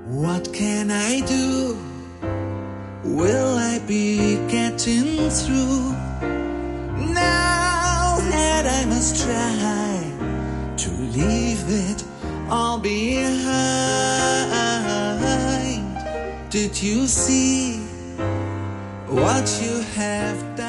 What can I do? Will I be getting through? Now that I must try to leave it all behind. Did you see what you have done?